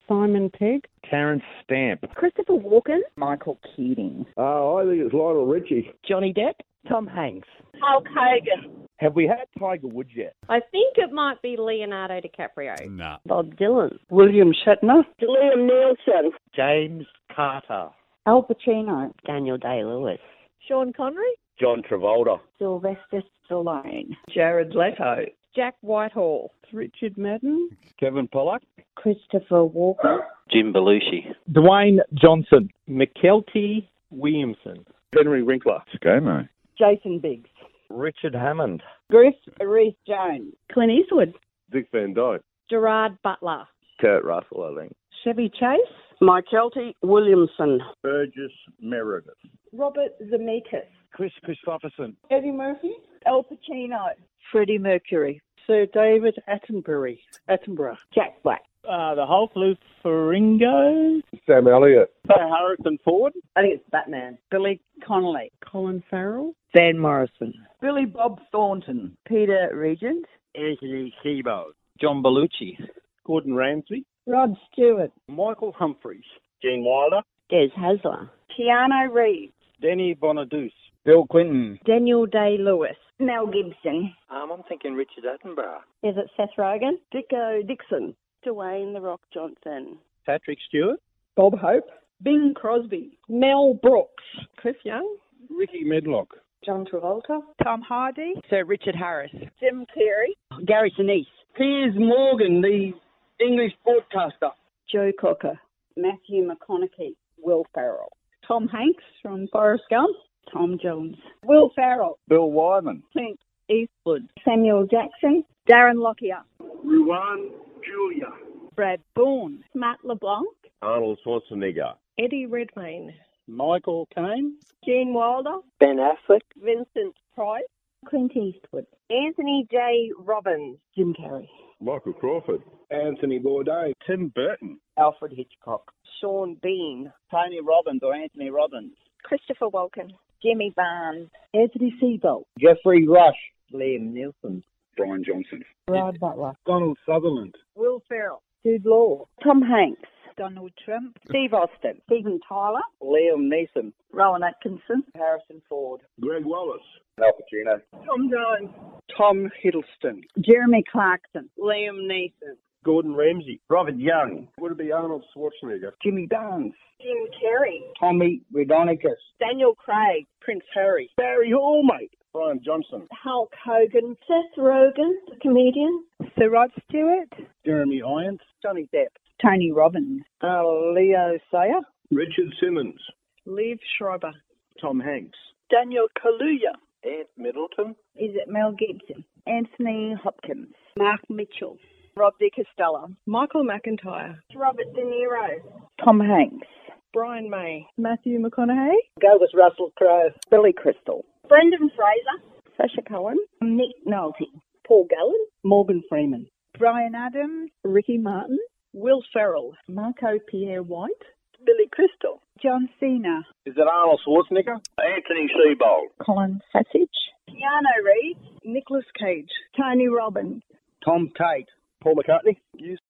Simon Pegg. Terence Stamp. Christopher Walken. Michael Keating. I think it's Lionel Richie. Johnny Depp. Tom Hanks. Hulk Hogan. Have we had Tiger Woods yet? I think it might be Leonardo DiCaprio. Nah. Bob Dylan. William Shatner. Liam Neeson. James Carter. Al Pacino. Daniel Day-Lewis. Sean Connery. John Travolta. Sylvester Stallone. Jared Leto. Jack Whitehall. Richard Madden. Kevin Pollak. Christopher Walken. Jim Belushi. Dwayne Johnson. Mykelti Williamson. Henry Winkler. ScoMo. Jason Biggs. Richard Hammond. Griff Rhys-Jones. Clint Eastwood. Dick Van Dyke. Gerard Butler. Kurt Russell, I think. Chevy Chase. Mykelti Williamson. Burgess Meredith. Robert Zemeckis. Chris Christopherson. Eddie Murphy. Al Pacino. Freddie Mercury. Sir David Attenborough. Jack Black. The Hulk, Lou Ferrigno. Sam Elliott. Harrison Ford. I think it's Batman. Billy Connolly. Colin Farrell. Van Morrison. Billy Bob Thornton. Peter Regent. Anthony Seabold. John Belushi. Gordon Ramsay. Rod Stewart. Michael Humphreys. Gene Wilder. Des Hasler. Keanu Reeves. Danny Bonaduce. Bill Clinton. Daniel Day-Lewis. Mel Gibson. I'm thinking Richard Attenborough. Is it Seth Rogen? Dicko Dixon. Dwayne The Rock Johnson. Patrick Stewart. Bob Hope. Bing Crosby. Mel Brooks. Cliff Young. Ricky Medlock. John Travolta. Tom Hardy. Sir Richard Harris. Jim Carrey. Gary Sinise. Piers Morgan, the English broadcaster. Joe Cocker. Matthew McConaughey. Will Ferrell. Tom Hanks from Forrest Gump. Tom Jones. Will Ferrell. Bill Wyman. Clint Eastwood. Samuel Jackson. Darren Lockyer. Ruan Julia. Brad Bourne. Matt LeBlanc. Arnold Schwarzenegger. Eddie Redmayne. Michael Caine. Gene Wilder. Ben Affleck. Vincent Price. Clint Eastwood. Anthony J. Robbins. Jim Carrey. Michael Crawford. Anthony Bourdain. Tim Burton. Alfred Hitchcock. Sean Bean. Tony Robbins or Anthony Robbins. Christopher Walken. Jimmy Barnes. Anthony Seabolt. Jeffrey Rush. Liam Neeson. Brian Johnson. Gerard Butler. Donald Sutherland. Will Ferrell. Jude Law. Tom Hanks. Donald Trump. Steve Austin. Steven Tyler. Liam Neeson. Rowan Atkinson. Harrison Ford. Greg Wallace. Al Pacino. Tom Jones. Tom Hiddleston. Jeremy Clarkson. Liam Neeson. Gordon Ramsay. Robert Young. Would it be Arnold Schwarzenegger? Jimmy Barnes. Jim Carrey. Tommy Redonicus. Daniel Craig. Prince Harry. Barry Hall, mate. Brian Johnson. Hulk Hogan. Seth Rogen, the comedian. Sir Rod Stewart. Jeremy Irons. Johnny Depp. Tony Robbins. Leo Sayer. Richard Simmons. Liev Schreiber. Tom Hanks. Daniel Kaluuya. Ant Middleton. Is it Mel Gibson? Anthony Hopkins. Mark Mitchell. Rob De Costello. Michael McIntyre. Robert De Niro. Tom Hanks. Brian May. Matthew McConaughey. Go with Russell Crowe. Billy Crystal. Brendan Fraser. Sasha Cohen. Nick Nolte. Paul Gallen. Morgan Freeman. Brian Adams. Ricky Martin. Will Ferrell. Marco Pierre White. Billy Crystal. John Cena. Is it Arnold Schwarzenegger? Anthony Seabold. Colin Sassage. Keanu Reeves. Nicolas Cage. Tony Robbins. Tom Tate. Paul McCartney. Usain